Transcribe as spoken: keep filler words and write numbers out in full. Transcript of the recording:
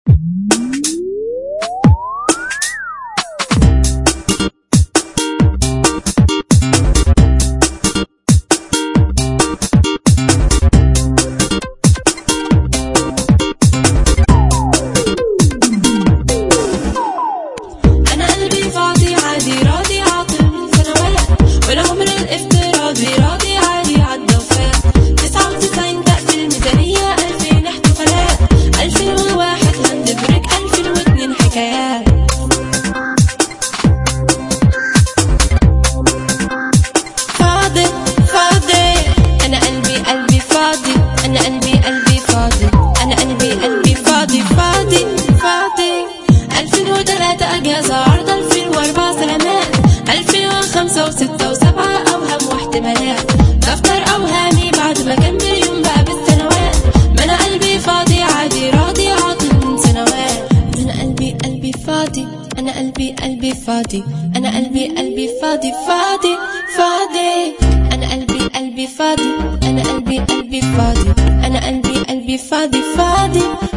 أجازة عرض ألفين وأربعة سلامات، ألفين وخمسة وستة وسبعة أوهام واحتمالات، دفتر أوهامي بعد ما كان مليون بقى بالسنوات. ما أنا قلبي فاضي عادي راضي عاطل من سنوات. أنا قلبي قلبي فاضي، أنا قلبي قلبي فاضي، أنا قلبي قلبي فاضي فاضي فاضي. أنا قلبي قلبي فاضي، أنا قلبي قلبي فاضي، أنا قلبي قلبي فاضي فاضي.